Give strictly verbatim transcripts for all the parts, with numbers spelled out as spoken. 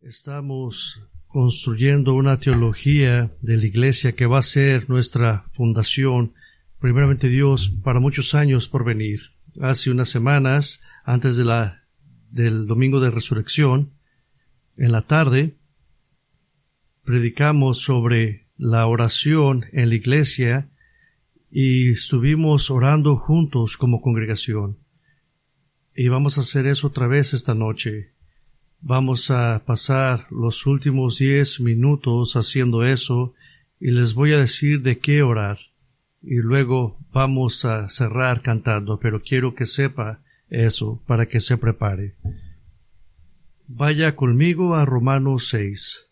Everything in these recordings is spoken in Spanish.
Estamos construyendo una teología de la Iglesia que va a ser nuestra fundación, primeramente Dios, para muchos años por venir. Hace unas semanas, antes de la, del Domingo de Resurrección, en la tarde, predicamos sobre la oración en la Iglesia y estuvimos orando juntos como congregación. Y vamos a hacer eso otra vez esta noche. Vamos a pasar los últimos diez minutos haciendo eso y les voy a decir de qué orar. Y luego vamos a cerrar cantando, pero quiero que sepa eso para que se prepare. Vaya conmigo a Romanos seis.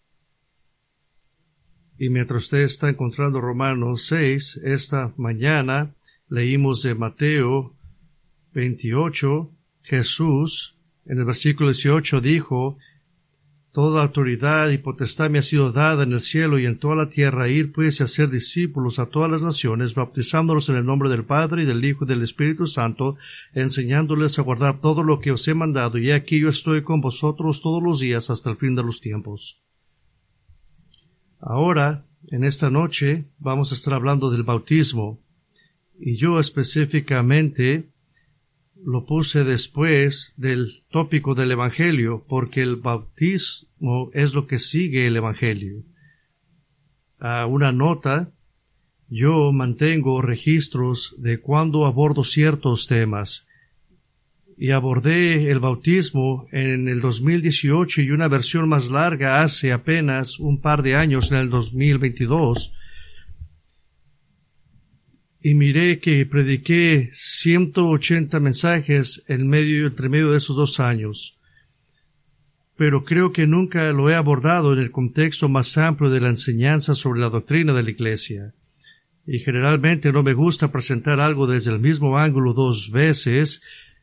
Y mientras usted está encontrando Romanos seis, esta mañana leímos de Mateo veintiocho, Jesús, en el versículo dieciocho dijo: Toda autoridad y potestad me ha sido dada en el cielo y en toda la tierra. Ir pues y hacer discípulos a todas las naciones, bautizándolos en el nombre del Padre y del Hijo y del Espíritu Santo, enseñándoles a guardar todo lo que os he mandado. Y aquí yo estoy con vosotros todos los días hasta el fin de los tiempos. Ahora, en esta noche, vamos a estar hablando del bautismo. Y yo específicamente lo puse después del tópico del Evangelio, porque el bautismo es lo que sigue el Evangelio. A una nota, yo mantengo registros de cuando abordo ciertos temas, y abordé el bautismo en el dos mil dieciocho y una versión más larga hace apenas un par de años, en el dos mil veintidós, y miré que prediqué ciento ochenta mensajes en medio, entre medio de esos dos años. Pero creo que nunca lo he abordado en el contexto más amplio de la enseñanza sobre la doctrina de la Iglesia. Y generalmente no me gusta presentar algo desde el mismo ángulo dos veces,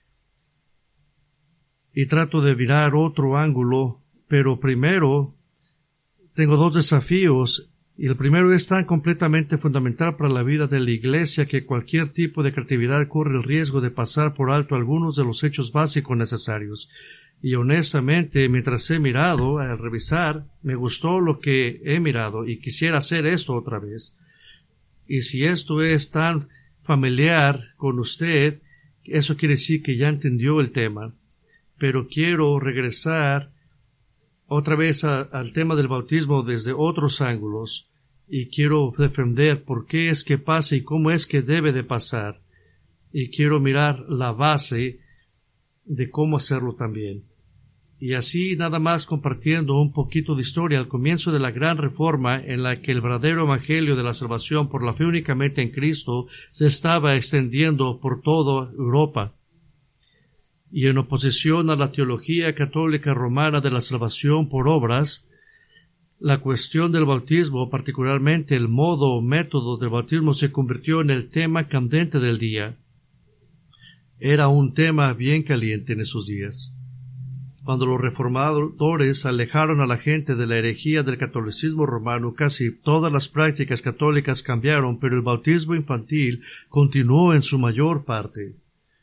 y trato de mirar otro ángulo, pero primero tengo dos desafíos. Y el primero es tan completamente fundamental para la vida de la Iglesia que cualquier tipo de creatividad corre el riesgo de pasar por alto algunos de los hechos básicos necesarios. Y honestamente, mientras he mirado, al revisar, me gustó lo que he mirado y quisiera hacer esto otra vez. Y si esto es tan familiar con usted, eso quiere decir que ya entendió el tema. Pero quiero regresar otra vez a, al tema del bautismo desde otros ángulos, y quiero defender por qué es que pasa y cómo es que debe de pasar, y quiero mirar la base de cómo hacerlo también. Y así, nada más compartiendo un poquito de historia, al comienzo de la gran reforma en la que el verdadero evangelio de la salvación por la fe únicamente en Cristo se estaba extendiendo por toda Europa, y en oposición a la teología católica romana de la salvación por obras, la cuestión del bautismo, particularmente el modo o método del bautismo, se convirtió en el tema candente del día. Era un tema bien caliente en esos días. Cuando los reformadores alejaron a la gente de la herejía del catolicismo romano, casi todas las prácticas católicas cambiaron, pero el bautismo infantil continuó en su mayor parte.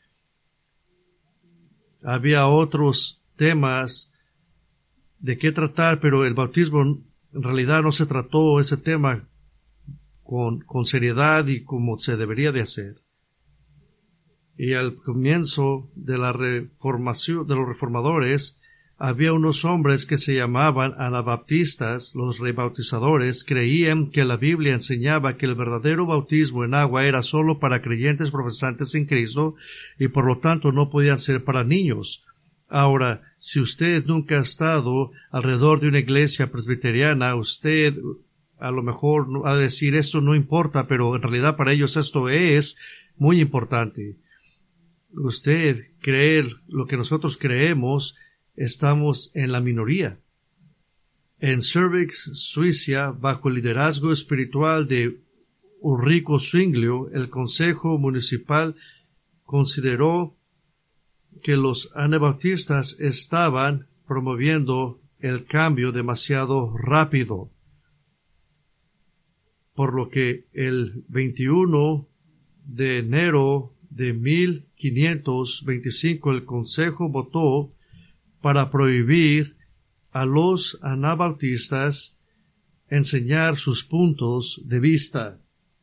Había otros temas de qué tratar, pero el bautismo en realidad no se trató ese tema con, con seriedad y como se debería de hacer. Y al comienzo de la reformación de los reformadores, había unos hombres que se llamaban anabaptistas. Los rebautizadores creían que la Biblia enseñaba que el verdadero bautismo en agua era solo para creyentes profesantes en Cristo y por lo tanto no podían ser para niños. Ahora, si usted nunca ha estado alrededor de una iglesia presbiteriana, usted a lo mejor va a decir esto no importa, pero en realidad para ellos esto es muy importante. Usted creer lo que nosotros creemos, estamos en la minoría. En Zürich, Suiza, bajo el liderazgo espiritual de Ulrico Zwinglio, el Consejo Municipal consideró que los anabaptistas estaban promoviendo el cambio demasiado rápido, por lo que el veintiuno de enero de mil quinientos veinticinco el Consejo votó para prohibir a los anabautistas enseñar sus puntos de vista.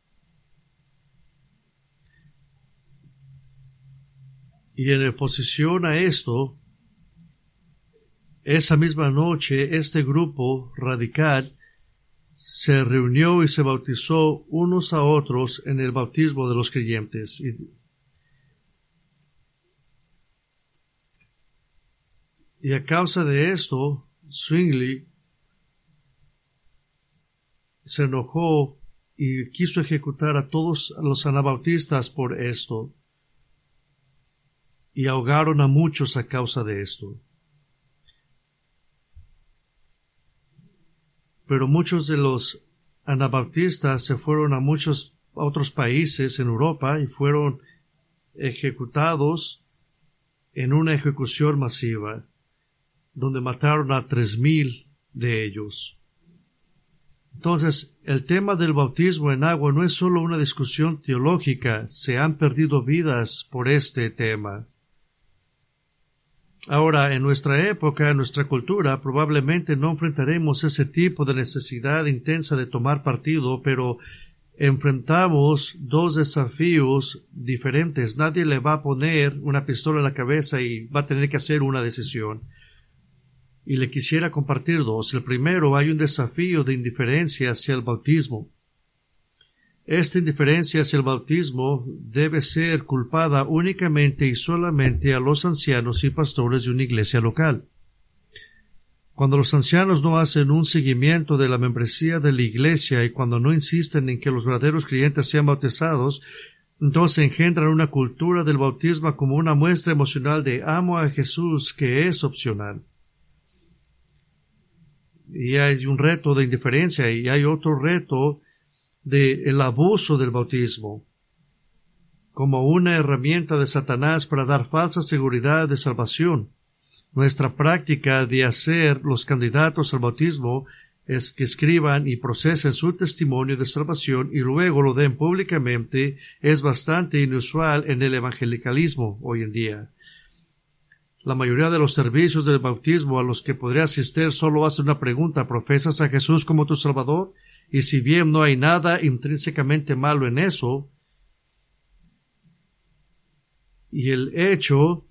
Y en oposición a esto, esa misma noche este grupo radical se reunió y se bautizó unos a otros en el bautismo de los creyentes. Y, y a causa de esto, Zwingli se enojó y quiso ejecutar a todos los anabautistas por esto. Y ahogaron a muchos a causa de esto. Pero muchos de los anabautistas se fueron a muchos otros países en Europa y fueron ejecutados en una ejecución masiva, donde mataron a tres mil de ellos. Entonces, el tema del bautismo en agua no es solo una discusión teológica, se han perdido vidas por este tema. Ahora, en nuestra época, en nuestra cultura, probablemente no enfrentaremos ese tipo de necesidad intensa de tomar partido, pero enfrentamos dos desafíos diferentes. Nadie le va a poner una pistola en la cabeza y va a tener que hacer una decisión. Y le quisiera compartir dos. El primero, hay un desafío de indiferencia hacia el bautismo. Esta indiferencia hacia el bautismo debe ser culpada únicamente y solamente a los ancianos y pastores de una iglesia local. Cuando los ancianos no hacen un seguimiento de la membresía de la iglesia y cuando no insisten en que los verdaderos creyentes sean bautizados, entonces engendran una cultura del bautismo como una muestra emocional de amo a Jesús que es opcional. Y hay un reto de indiferencia y hay otro reto de el abuso del bautismo como una herramienta de Satanás para dar falsa seguridad de salvación. Nuestra práctica de hacer los candidatos al bautismo es que escriban y procesen su testimonio de salvación y luego lo den públicamente es bastante inusual en el evangelicalismo hoy en día. La mayoría de los servicios del bautismo a los que podría asistir solo hace una pregunta: ¿profesas a Jesús como tu Salvador? Y si bien no hay nada intrínsecamente malo en eso, y el hecho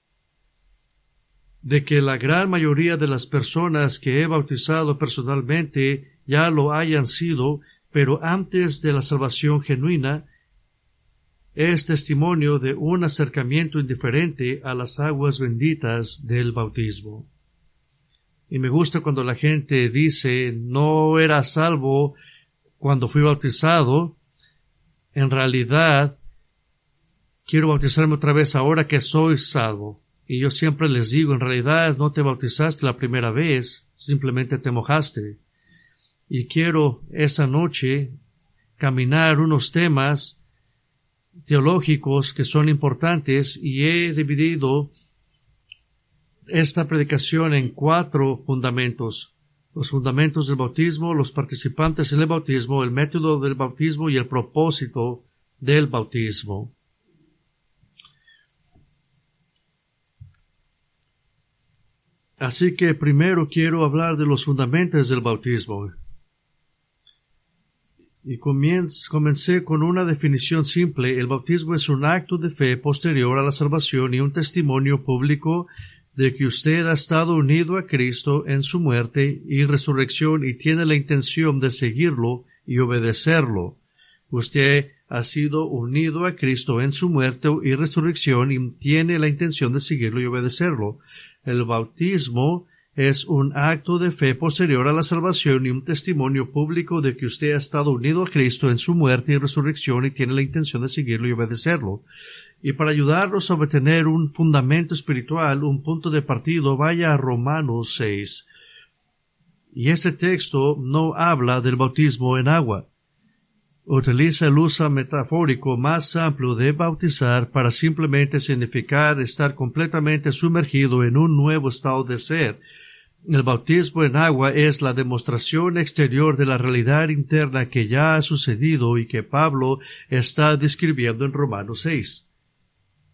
de que la gran mayoría de las personas que he bautizado personalmente ya lo hayan sido, pero antes de la salvación genuina, es testimonio de un acercamiento indiferente a las aguas benditas del bautismo. Y me gusta cuando la gente dice, no era salvo cuando fui bautizado. En realidad, quiero bautizarme otra vez ahora que soy salvo. Y yo siempre les digo, en realidad no te bautizaste la primera vez, simplemente te mojaste. Y quiero esa noche caminar unos temas teológicos que son importantes y he dividido esta predicación en cuatro fundamentos: los fundamentos del bautismo, los participantes en el bautismo, el método del bautismo y el propósito del bautismo. Así que primero quiero hablar de los fundamentos del bautismo. Y comencé con una definición simple. El bautismo es un acto de fe posterior a la salvación y un testimonio público de que usted ha estado unido a Cristo en su muerte y resurrección y tiene la intención de seguirlo y obedecerlo. Usted ha sido unido a Cristo en su muerte y resurrección y tiene la intención de seguirlo y obedecerlo. El bautismo es un acto de fe posterior a la salvación y un testimonio público de que usted ha estado unido a Cristo en su muerte y resurrección y tiene la intención de seguirlo y obedecerlo. Y para ayudarnos a obtener un fundamento espiritual, un punto de partido, vaya a Romanos seis. Y ese texto no habla del bautismo en agua. Utiliza el uso metafórico más amplio de bautizar para simplemente significar estar completamente sumergido en un nuevo estado de ser. El bautismo en agua es la demostración exterior de la realidad interna que ya ha sucedido y que Pablo está describiendo en Romanos seis.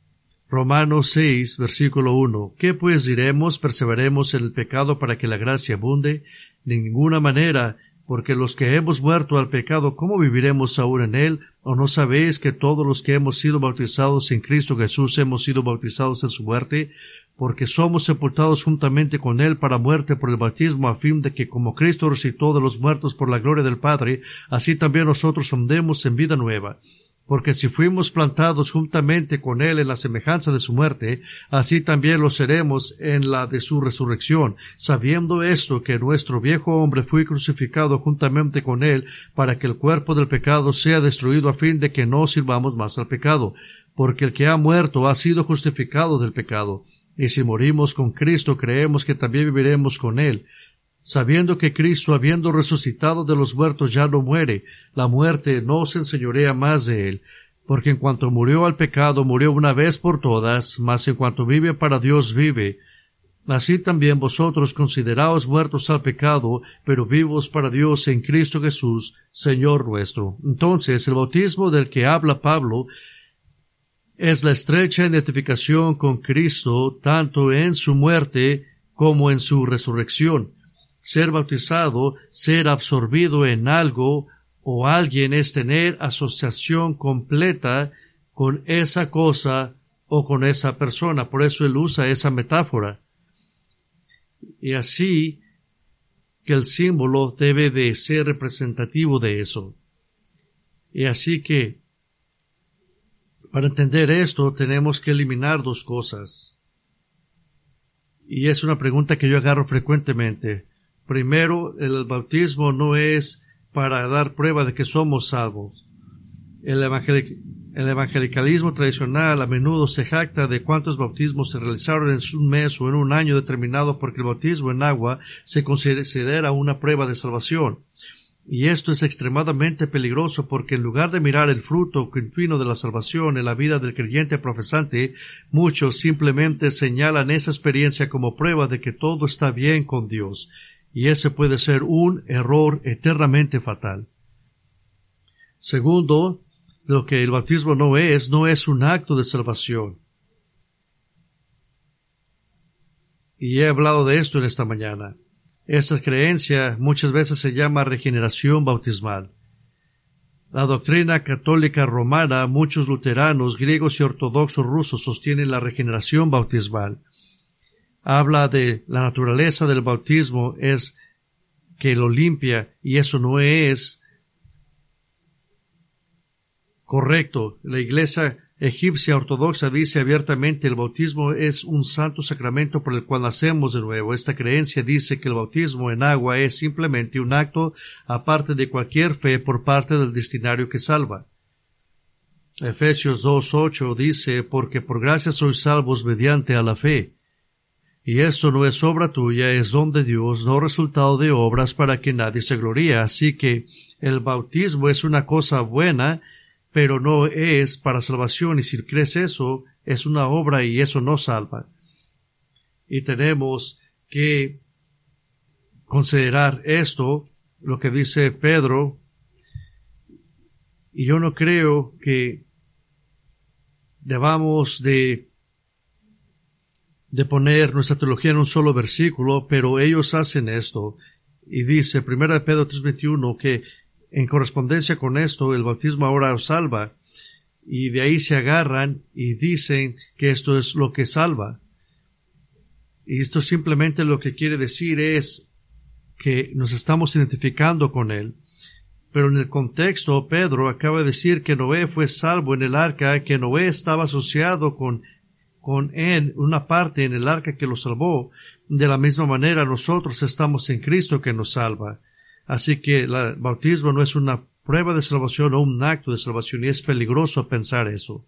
Romanos seis, versículo uno. ¿Qué pues diremos? ¿Perseveremos en el pecado para que la gracia abunde? De ninguna manera, porque los que hemos muerto al pecado, ¿cómo viviremos aún en él? ¿O no sabéis que todos los que hemos sido bautizados en Cristo Jesús hemos sido bautizados en su muerte? Porque somos sepultados juntamente con él para muerte por el bautismo, a fin de que como Cristo resucitó de los muertos por la gloria del Padre, así también nosotros andemos en vida nueva. Porque si fuimos plantados juntamente con él en la semejanza de su muerte, así también lo seremos en la de su resurrección, sabiendo esto, que nuestro viejo hombre fue crucificado juntamente con él, para que el cuerpo del pecado sea destruido, a fin de que no sirvamos más al pecado. Porque el que ha muerto ha sido justificado del pecado. Y si morimos con Cristo, creemos que también viviremos con él, sabiendo que Cristo, habiendo resucitado de los muertos, ya no muere, la muerte no se enseñorea más de él, porque en cuanto murió al pecado, murió una vez por todas, mas en cuanto vive para Dios vive. Así también vosotros consideraos muertos al pecado, pero vivos para Dios en Cristo Jesús, Señor nuestro. Entonces, el bautismo del que habla Pablo es la estrecha identificación con Cristo, tanto en su muerte como en su resurrección. Ser bautizado, ser absorbido en algo o alguien, es tener asociación completa con esa cosa o con esa persona. Por eso él usa esa metáfora. Y así que el símbolo debe de ser representativo de eso. Y así que para entender esto tenemos que eliminar dos cosas. Y es una pregunta que yo agarro frecuentemente. Primero, el bautismo no es para dar prueba de que somos salvos. El, evangelic el evangelicalismo tradicional a menudo se jacta de cuántos bautismos se realizaron en un mes o en un año determinado, porque el bautismo en agua se considera una prueba de salvación. Y esto es extremadamente peligroso, porque en lugar de mirar el fruto continuo de la salvación en la vida del creyente profesante, muchos simplemente señalan esa experiencia como prueba de que todo está bien con Dios. Y ese puede ser un error eternamente fatal. Segundo, lo que el bautismo no es, no es un acto de salvación. Y he hablado de esto en esta mañana. Esta creencia muchas veces se llama regeneración bautismal. La doctrina católica romana, muchos luteranos, griegos y ortodoxos rusos sostienen la regeneración bautismal. Habla de la naturaleza del bautismo, es que lo limpia, y eso no es correcto. La iglesia egipcia ortodoxa dice abiertamente el bautismo es un santo sacramento por el cual nacemos de nuevo. Esta creencia dice que el bautismo en agua es simplemente un acto aparte de cualquier fe por parte del destinario que salva. Efesios dos ocho dice, porque por gracia sois salvos mediante a la fe. Y esto no es obra tuya, es don de Dios, no resultado de obras, para que nadie se gloríe. Así que el bautismo es una cosa buena, pero no es para salvación, y si crees eso, es una obra y eso no salva. Y tenemos que considerar esto, lo que dice Pedro, y yo no creo que debamos de, de poner nuestra teología en un solo versículo, pero ellos hacen esto, y dice, primera de Pedro tres veintiuno, que en correspondencia con esto, el bautismo ahora os salva, y de ahí se agarran y dicen que esto es lo que salva. Y esto simplemente lo que quiere decir es que nos estamos identificando con él. Pero en el contexto, Pedro acaba de decir que Noé fue salvo en el arca, que Noé estaba asociado con, con él, una parte en el arca que lo salvó. De la misma manera, nosotros estamos en Cristo que nos salva. Así que el bautismo no es una prueba de salvación o un acto de salvación, y es peligroso pensar eso.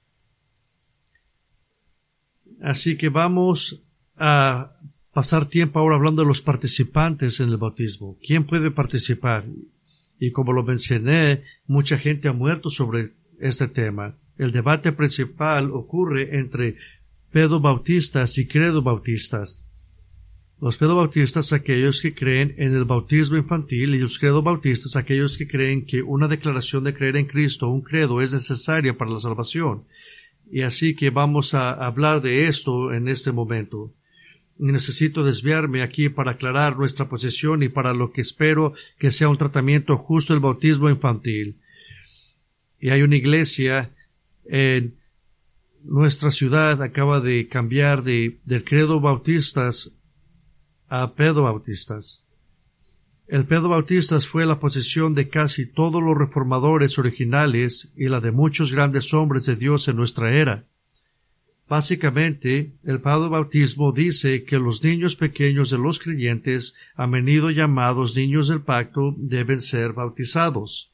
Así que vamos a pasar tiempo ahora hablando de los participantes en el bautismo. ¿Quién puede participar? Y como lo mencioné, mucha gente ha muerto sobre este tema. El debate principal ocurre entre pedobautistas y credobautistas. Los pedobautistas, aquellos que creen en el bautismo infantil, y los credobautistas, aquellos que creen que una declaración de creer en Cristo, un credo, es necesaria para la salvación. Y así que vamos a hablar de esto en este momento. Necesito desviarme aquí para aclarar nuestra posición y para lo que espero que sea un tratamiento justo el bautismo infantil. Y hay una iglesia en nuestra ciudad acaba de cambiar de, del credo bautistas a pedobautistas. El pedobautistas fue la posición de casi todos los reformadores originales y la de muchos grandes hombres de Dios en nuestra era. Básicamente, el pedobautismo dice que los niños pequeños de los creyentes, a menudo llamados niños del pacto, deben ser bautizados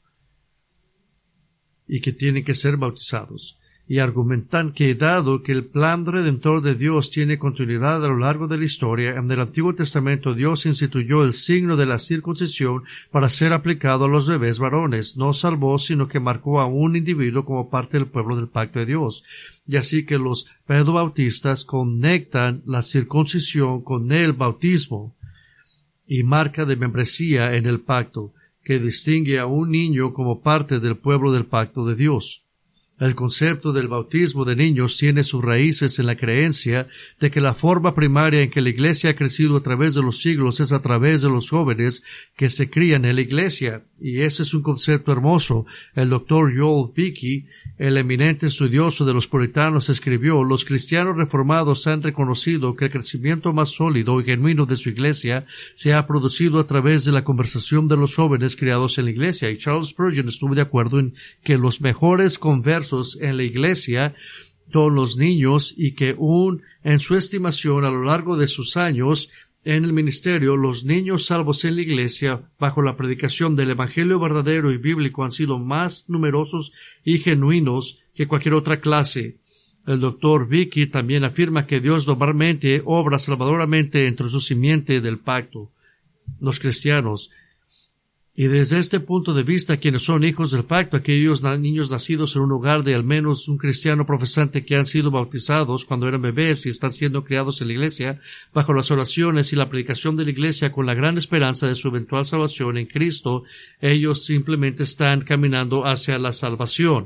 y que tienen que ser bautizados. Y argumentan que dado que el plan redentor de Dios tiene continuidad a lo largo de la historia, en el Antiguo Testamento Dios instituyó el signo de la circuncisión para ser aplicado a los bebés varones. No salvó, sino que marcó a un individuo como parte del pueblo del pacto de Dios. Y así que los pedobautistas conectan la circuncisión con el bautismo y marca de membresía en el pacto, que distingue a un niño como parte del pueblo del pacto de Dios. El concepto del bautismo de niños tiene sus raíces en la creencia de que la forma primaria en que la Iglesia ha crecido a través de los siglos es a través de los jóvenes que se crían en la Iglesia, y ese es un concepto hermoso. El doctor Joel Beeke, el eminente estudioso de los puritanos, escribió: los cristianos reformados han reconocido que el crecimiento más sólido y genuino de su Iglesia se ha producido a través de la conversación de los jóvenes criados en la Iglesia, y Charles Spurgeon estuvo de acuerdo en que los mejores conversos en la Iglesia son los niños, y que un, en su estimación a lo largo de sus años en el ministerio, los niños salvos en la Iglesia bajo la predicación del Evangelio verdadero y bíblico han sido más numerosos y genuinos que cualquier otra clase. El doctor Beeke también afirma que Dios normalmente obra salvadoramente entre su simiente del pacto, los cristianos. Y desde este punto de vista, quienes son hijos del pacto, aquellos niños nacidos en un hogar de al menos un cristiano profesante que han sido bautizados cuando eran bebés y están siendo criados en la Iglesia, bajo las oraciones y la predicación de la Iglesia con la gran esperanza de su eventual salvación en Cristo, ellos simplemente están caminando hacia la salvación.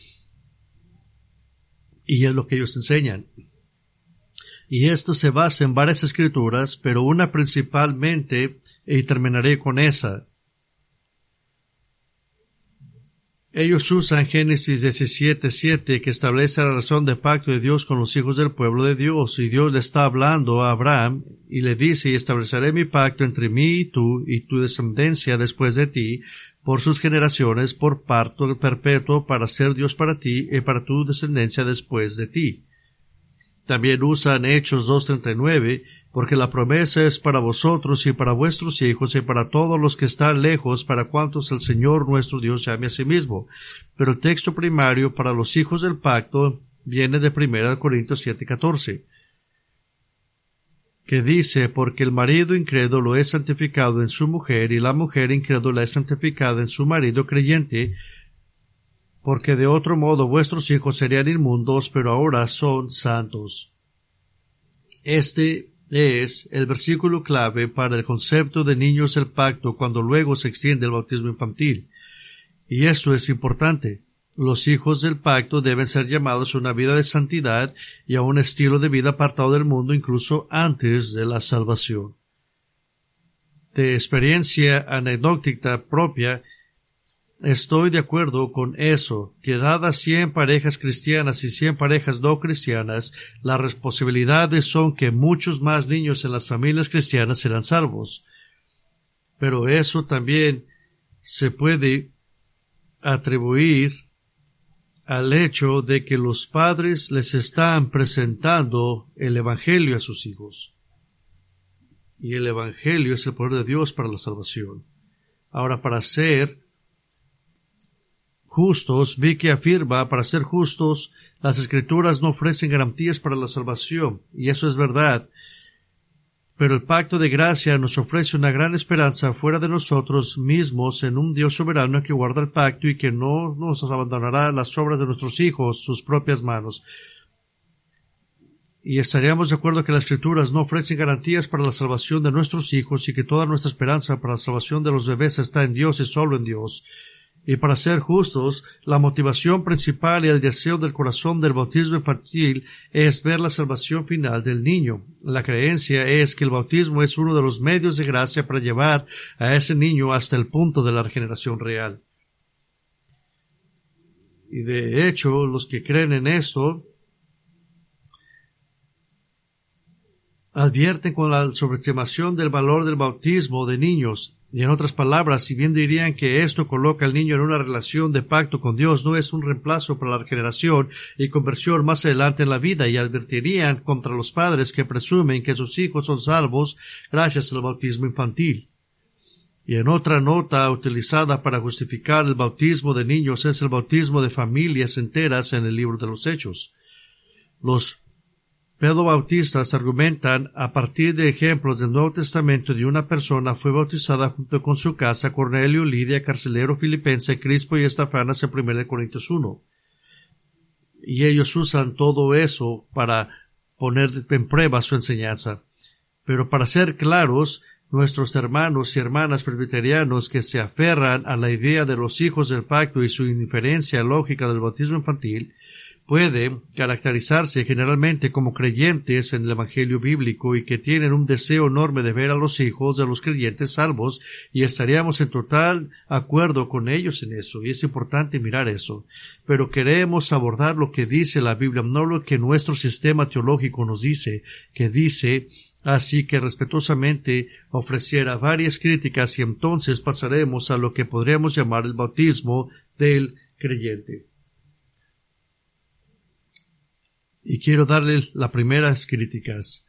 Y es lo que ellos enseñan. Y esto se basa en varias escrituras, pero una principalmente, y terminaré con esa. Ellos usan Génesis diecisiete siete, que establece la razón de pacto de Dios con los hijos del pueblo de Dios, y Dios le está hablando a Abraham, y le dice: y estableceré mi pacto entre mí y tú, y tu descendencia después de ti, por sus generaciones, por pacto perpetuo, para ser Dios para ti, y para tu descendencia después de ti. También usan Hechos dos treinta y nueve, porque la promesa es para vosotros y para vuestros hijos y para todos los que están lejos, para cuantos el Señor nuestro Dios llame a sí mismo. Pero el texto primario para los hijos del pacto viene de primera Corintios siete catorce, que dice: porque el marido incrédulo es santificado en su mujer, y la mujer incrédula es santificada en su marido creyente, porque de otro modo vuestros hijos serían inmundos, pero ahora son santos. Este es el versículo clave para el concepto de niños del pacto cuando luego se extiende el bautismo infantil. Y esto es importante. Los hijos del pacto deben ser llamados a una vida de santidad y a un estilo de vida apartado del mundo incluso antes de la salvación. De experiencia anecdótica propia, estoy de acuerdo con eso, que dadas cien parejas cristianas y cien parejas no cristianas, las posibilidades son que muchos más niños en las familias cristianas serán salvos. Pero eso también se puede atribuir al hecho de que los padres les están presentando el Evangelio a sus hijos. Y el Evangelio es el poder de Dios para la salvación. Ahora, para ser justos, Beeke afirma: para ser justos, las Escrituras no ofrecen garantías para la salvación, y eso es verdad. Pero el pacto de gracia nos ofrece una gran esperanza fuera de nosotros mismos en un Dios soberano que guarda el pacto y que no nos abandonará las obras de nuestros hijos, sus propias manos. Y estaríamos de acuerdo que las Escrituras no ofrecen garantías para la salvación de nuestros hijos y que toda nuestra esperanza para la salvación de los bebés está en Dios y solo en Dios. Y para ser justos, la motivación principal y el deseo del corazón del bautismo infantil es ver la salvación final del niño. La creencia es que el bautismo es uno de los medios de gracia para llevar a ese niño hasta el punto de la regeneración real. Y de hecho, los que creen en esto advierten con la sobreestimación del valor del bautismo de niños. Y en otras palabras, si bien dirían que esto coloca al niño en una relación de pacto con Dios, no es un reemplazo para la regeneración y conversión más adelante en la vida, y advertirían contra los padres que presumen que sus hijos son salvos gracias al bautismo infantil. Y en otra nota utilizada para justificar el bautismo de niños es el bautismo de familias enteras en el libro de los Hechos. Los pedobautistas argumentan a partir de ejemplos del Nuevo Testamento de una persona fue bautizada junto con su casa, Cornelio, Lidia, carcelero filipense, Crispo y Estafanas en primera Corintios uno. Y ellos usan todo eso para poner en prueba su enseñanza. Pero para ser claros, nuestros hermanos y hermanas presbiterianos que se aferran a la idea de los hijos del pacto y su indiferencia lógica del bautismo infantil, puede caracterizarse generalmente como creyentes en el Evangelio bíblico y que tienen un deseo enorme de ver a los hijos de los creyentes salvos, y estaríamos en total acuerdo con ellos en eso, y es importante mirar eso. Pero queremos abordar lo que dice la Biblia, no lo que nuestro sistema teológico nos dice, que dice, así que respetuosamente ofreciera varias críticas y entonces pasaremos a lo que podríamos llamar el bautismo del creyente. Y quiero darle las primeras críticas.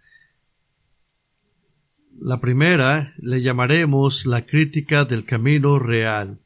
La primera le llamaremos la crítica del camino real.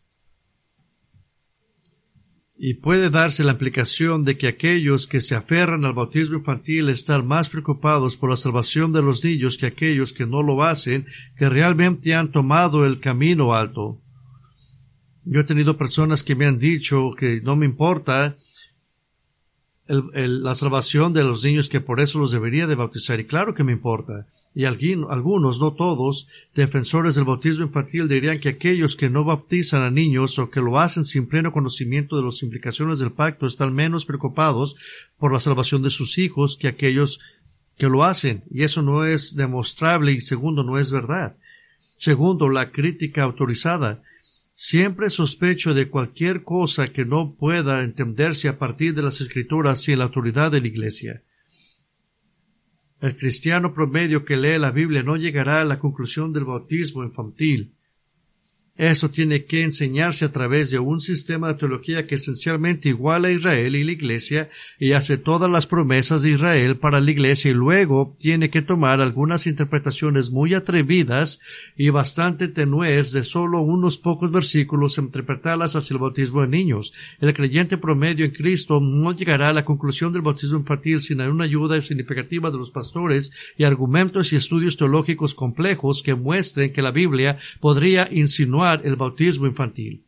Y puede darse la implicación de que aquellos que se aferran al bautismo infantil están más preocupados por la salvación de los niños que aquellos que no lo hacen, que realmente han tomado el camino alto. Yo he tenido personas que me han dicho que no me importa El, el, la salvación de los niños, que por eso los debería de bautizar, y claro que me importa. Y alguien, algunos, no todos, defensores del bautismo infantil dirían que aquellos que no bautizan a niños o que lo hacen sin pleno conocimiento de las implicaciones del pacto están menos preocupados por la salvación de sus hijos que aquellos que lo hacen, y eso no es demostrable, y segundo, no es verdad. Segundo, la crítica autorizada. Siempre sospecho de cualquier cosa que no pueda entenderse a partir de las Escrituras sin la autoridad de la Iglesia. El cristiano promedio que lee la Biblia no llegará a la conclusión del bautismo infantil. Eso tiene que enseñarse a través de un sistema de teología que esencialmente iguala a Israel y la Iglesia y hace todas las promesas de Israel para la Iglesia, y luego tiene que tomar algunas interpretaciones muy atrevidas y bastante tenues de solo unos pocos versículos e interpretarlas hacia el bautismo de niños. El creyente promedio en Cristo no llegará a la conclusión del bautismo infantil sin una ayuda significativa de los pastores y argumentos y estudios teológicos complejos que muestren que la Biblia podría insinuar el bautismo infantil.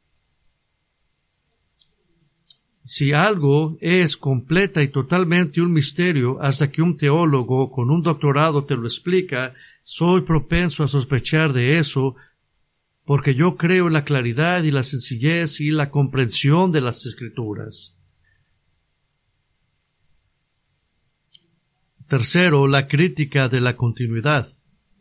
Si algo es completa y totalmente un misterio hasta que un teólogo con un doctorado te lo explica, soy propenso a sospechar de eso, porque yo creo en la claridad y la sencillez y la comprensión de las Escrituras. Tercero, la crítica de la continuidad.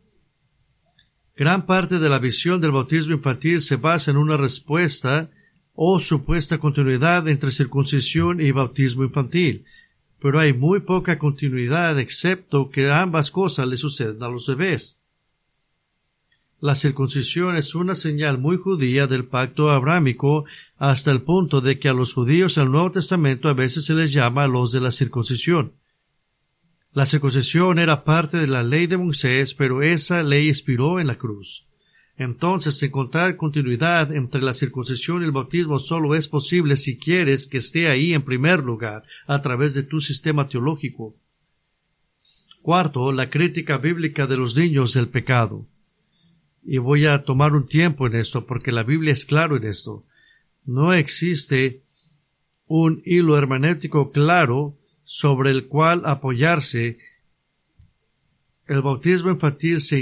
Gran parte de la visión del bautismo infantil se basa en una respuesta o supuesta continuidad entre circuncisión y bautismo infantil, pero hay muy poca continuidad excepto que ambas cosas le suceden a los bebés. La circuncisión es una señal muy judía del pacto abrámico, hasta el punto de que a los judíos en el Nuevo Testamento a veces se les llama los de la circuncisión. La circuncisión era parte de la ley de Moisés, pero esa ley expiró en la cruz. Entonces, encontrar continuidad entre la circuncisión y el bautismo solo es posible si quieres que esté ahí en primer lugar, a través de tu sistema teológico. Cuarto, la crítica bíblica de los niños del pecado. Y voy a tomar un tiempo en esto, porque la Biblia es claro en esto. No existe un hilo hermenéutico claro sobre el cual apoyarse. El bautismo infantil se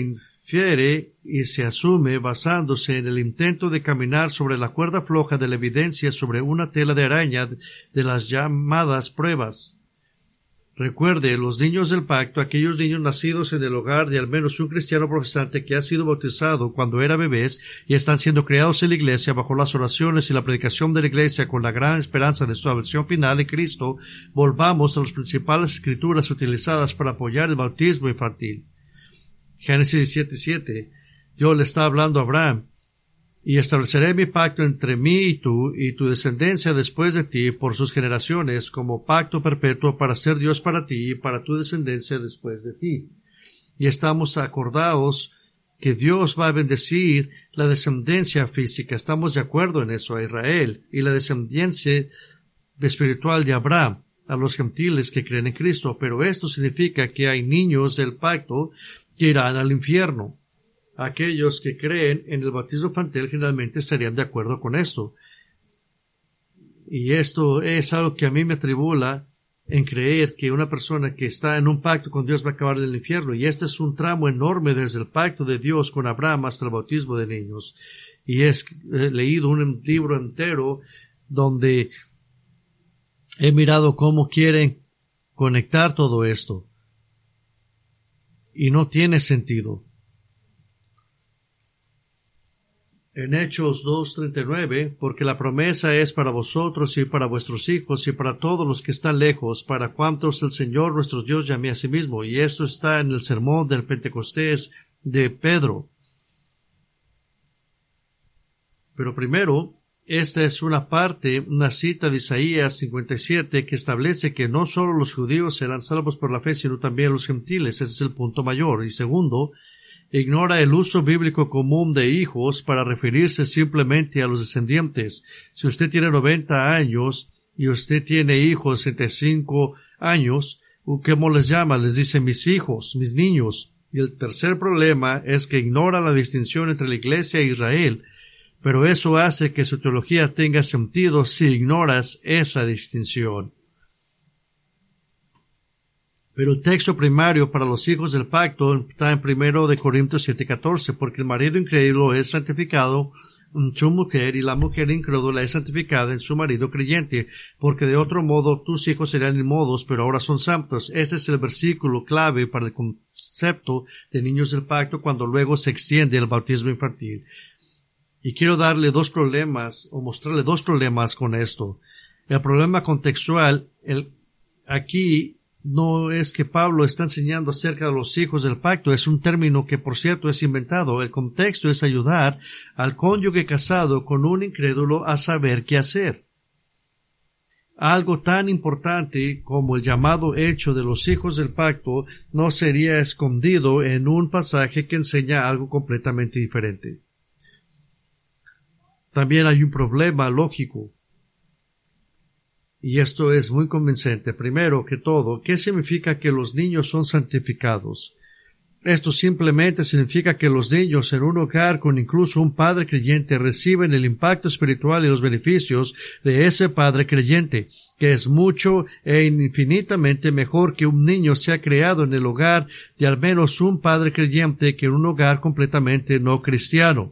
difiere y se asume basándose en el intento de caminar sobre la cuerda floja de la evidencia sobre una tela de araña de las llamadas pruebas. Recuerde, los niños del pacto, aquellos niños nacidos en el hogar de al menos un cristiano protestante que ha sido bautizado cuando era bebés y están siendo criados en la iglesia bajo las oraciones y la predicación de la iglesia con la gran esperanza de su salvación final en Cristo, volvamos a las principales escrituras utilizadas para apoyar el bautismo infantil. Génesis diecisiete siete. Dios le está hablando a Abraham. Y estableceré mi pacto entre mí y tú y tu descendencia después de ti por sus generaciones como pacto perpetuo para ser Dios para ti y para tu descendencia después de ti. Y estamos acordados que Dios va a bendecir la descendencia física. Estamos de acuerdo en eso a Israel y la descendencia espiritual de Abraham a los gentiles que creen en Cristo. Pero esto significa que hay niños del pacto que irán al infierno. Aquellos que creen en el bautismo infantil generalmente estarían de acuerdo con esto. Y esto es algo que a mí me atribula en creer que una persona que está en un pacto con Dios va a acabar en el infierno. Y este es un tramo enorme desde el pacto de Dios con Abraham hasta el bautismo de niños. Y he leído un libro entero donde he mirado cómo quieren conectar todo esto. Y no tiene sentido. En Hechos dos treinta y nueve, porque la promesa es para vosotros y para vuestros hijos y para todos los que están lejos, para cuantos el Señor nuestro Dios llame a sí mismo. Y esto está en el sermón del Pentecostés de Pedro. Pero primero, esta es una parte, una cita de Isaías cincuenta y siete que establece que no solo los judíos serán salvos por la fe, sino también los gentiles. Ese es el punto mayor. Y segundo, ignora el uso bíblico común de hijos para referirse simplemente a los descendientes. Si usted tiene noventa años y usted tiene hijos de setenta y cinco años, ¿cómo les llama? Les dice mis hijos, mis niños. Y el tercer problema es que ignora la distinción entre la Iglesia e Israel, pero eso hace que su teología tenga sentido si ignoras esa distinción. Pero el texto primario para los hijos del pacto está en primero de Corintios siete catorce, porque el marido incrédulo es santificado en su mujer y la mujer incrédula es santificada en su marido creyente, porque de otro modo tus hijos serían inmundos, pero ahora son santos. Este es el versículo clave para el concepto de niños del pacto cuando luego se extiende el bautismo infantil. Y quiero darle dos problemas, o mostrarle dos problemas con esto. El problema contextual, el, aquí, no es que Pablo está enseñando acerca de los hijos del pacto, es un término que por cierto es inventado. El contexto es ayudar al cónyuge casado con un incrédulo a saber qué hacer. Algo tan importante como el llamado hecho de los hijos del pacto no sería escondido en un pasaje que enseña algo completamente diferente. También hay un problema lógico. Y esto es muy convincente. Primero que todo, ¿qué significa que los niños son santificados? Esto simplemente significa que los niños en un hogar con incluso un padre creyente reciben el impacto espiritual y los beneficios de ese padre creyente, que es mucho e infinitamente mejor que un niño sea creado en el hogar de al menos un padre creyente que en un hogar completamente no cristiano.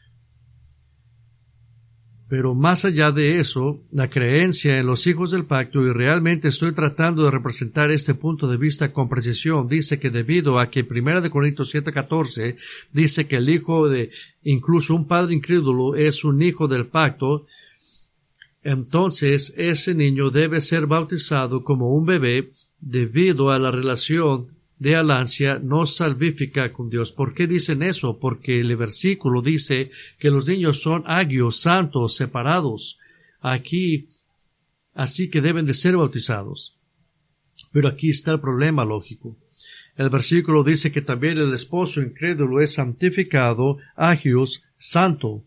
Pero más allá de eso, la creencia en los hijos del pacto, y realmente estoy tratando de representar este punto de vista con precisión, dice que debido a que primera de Corintios siete catorce dice que el hijo de incluso un padre incrédulo es un hijo del pacto, entonces ese niño debe ser bautizado como un bebé debido a la relación de alianza no salvífica con Dios. ¿Por qué dicen eso? Porque el versículo dice que los niños son agios, santos, separados. Aquí, así que deben de ser bautizados. Pero aquí está el problema lógico. El versículo dice que también el esposo incrédulo es santificado, agios, santo.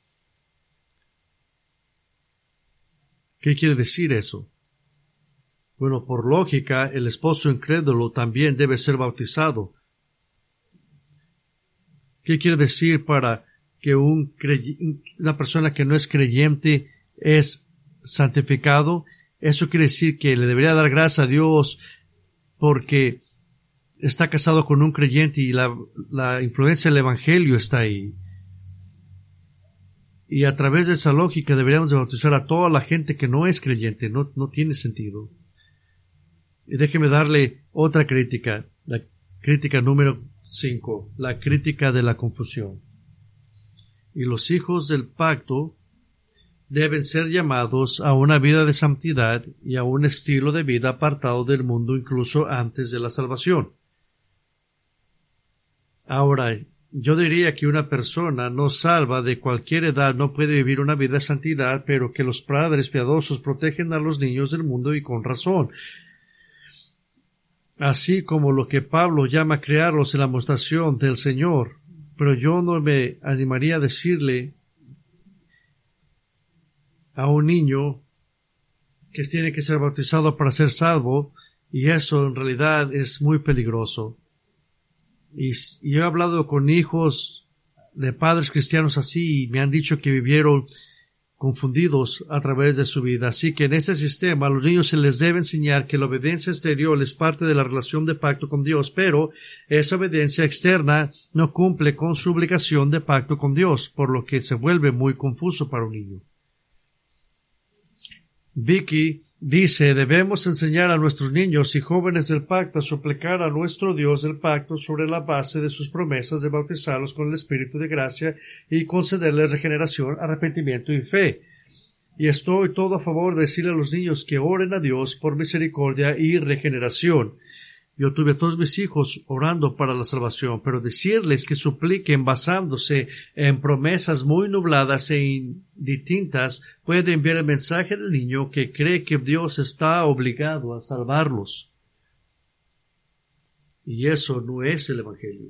¿Qué quiere decir eso? Bueno, por lógica, el esposo incrédulo también debe ser bautizado. ¿Qué quiere decir para que un crey- una persona que no es creyente es santificado? Eso quiere decir que le debería dar gracias a Dios porque está casado con un creyente y la, la influencia del Evangelio está ahí. Y a través de esa lógica deberíamos de bautizar a toda la gente que no es creyente. No, no tiene sentido. Y déjeme darle otra crítica. La crítica número cinco. La crítica de la confusión. Y los hijos del pacto deben ser llamados a una vida de santidad y a un estilo de vida apartado del mundo incluso antes de la salvación. Ahora, yo diría que una persona no salva de cualquier edad no puede vivir una vida de santidad, pero que los padres piadosos protegen a los niños del mundo y con razón. Así como lo que Pablo llama crearlos en la mostración del Señor. Pero yo no me animaría a decirle a un niño que tiene que ser bautizado para ser salvo, y eso en realidad es muy peligroso. Y, y yo he hablado con hijos de padres cristianos así y me han dicho que vivieron confundidos a través de su vida. Así que en este sistema a los niños se les debe enseñar que la obediencia exterior es parte de la relación de pacto con Dios, pero esa obediencia externa no cumple con su obligación de pacto con Dios, por lo que se vuelve muy confuso para un niño. Vicky dice, debemos enseñar a nuestros niños y jóvenes del pacto a suplicar a nuestro Dios del pacto sobre la base de sus promesas de bautizarlos con el Espíritu de gracia y concederles regeneración, arrepentimiento y fe. Y estoy todo a favor de decirle a los niños que oren a Dios por misericordia y regeneración. Yo tuve a todos mis hijos orando para la salvación, pero decirles que supliquen basándose en promesas muy nubladas e indistintas puede enviar el mensaje del niño que cree que Dios está obligado a salvarlos. Y eso no es el Evangelio.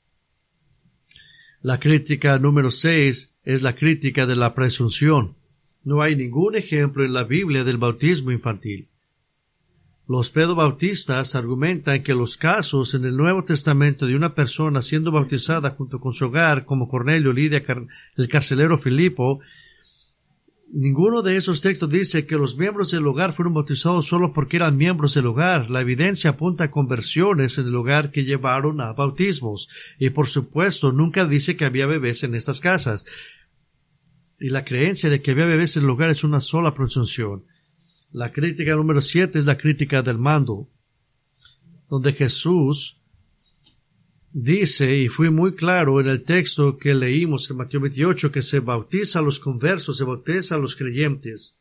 La crítica número seis es la crítica de la presunción. No hay ningún ejemplo en la Biblia del bautismo infantil. Los pedobautistas argumentan que los casos en el Nuevo Testamento de una persona siendo bautizada junto con su hogar, como Cornelio, Lidia, el carcelero Filipo, ninguno de esos textos dice que los miembros del hogar fueron bautizados solo porque eran miembros del hogar. La evidencia apunta a conversiones en el hogar que llevaron a bautismos. Y por supuesto, nunca dice que había bebés en estas casas. Y la creencia de que había bebés en el hogar es una sola presunción. La crítica número siete es la crítica del mando, donde Jesús dice, y fue muy claro en el texto que leímos en Mateo veintiocho, que se bautiza a los conversos, se bautiza a los creyentes.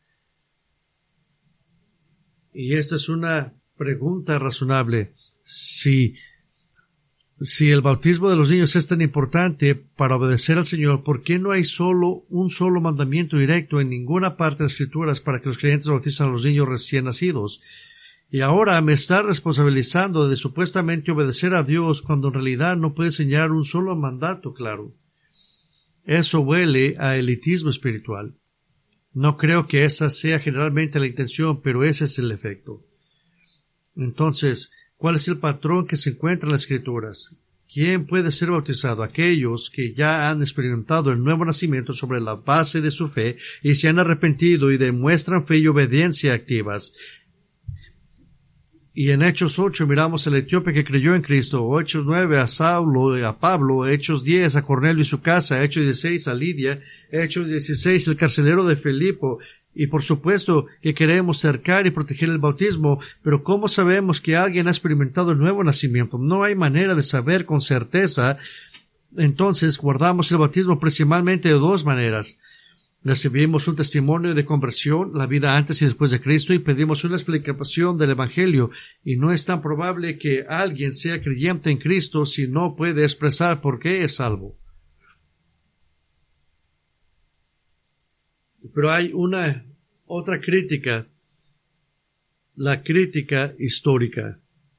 Y esta es una pregunta razonable. Si, si el bautismo de los niños es tan importante para obedecer al Señor, ¿por qué no hay solo un solo mandamiento directo en ninguna parte de las Escrituras para que los creyentes bauticen a los niños recién nacidos? Y ahora me está responsabilizando de supuestamente obedecer a Dios cuando en realidad no puede enseñar un solo mandato claro. Eso huele a elitismo espiritual. No creo que esa sea generalmente la intención, pero ese es el efecto. Entonces, ¿cuál es el patrón que se encuentra en las Escrituras? ¿Quién puede ser bautizado? Aquellos que ya han experimentado el nuevo nacimiento sobre la base de su fe y se han arrepentido y demuestran fe y obediencia activas. Y en Hechos ocho miramos al etíope que creyó en Cristo, Hechos nueve a Saulo, a Pablo, Hechos diez a Cornelio y su casa, Hechos dieciséis a Lidia, Hechos dieciséis el carcelero de Filipo. Y por supuesto que queremos cercar y proteger el bautismo, pero ¿cómo sabemos que alguien ha experimentado el nuevo nacimiento? No hay manera de saber con certeza. Entonces guardamos el bautismo principalmente de dos maneras. Recibimos un testimonio de conversión, la vida antes y después de Cristo, y pedimos una explicación del Evangelio. Y no es tan probable que alguien sea creyente en Cristo si no puede expresar por qué es salvo. Pero hay una otra crítica, la crítica histórica.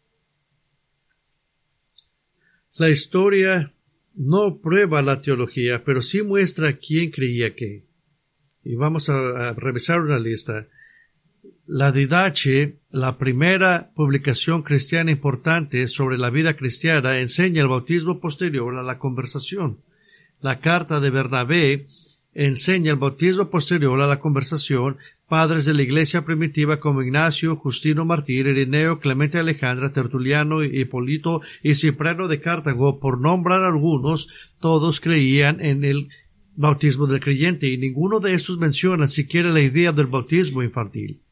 La historia no prueba la teología, pero sí muestra quién creía qué. Y vamos a, a revisar una lista. La Didache, la primera publicación cristiana importante sobre la vida cristiana, enseña el bautismo posterior a la conversión. La carta de Bernabé enseña el bautismo posterior a la conversación, padres de la iglesia primitiva como Ignacio, Justino Mártir, Ireneo, Clemente de Alejandra, Tertuliano, Hipólito y Cipriano de Cartago, por nombrar algunos, todos creían en el bautismo del creyente, y ninguno de estos menciona siquiera la idea del bautismo infantil.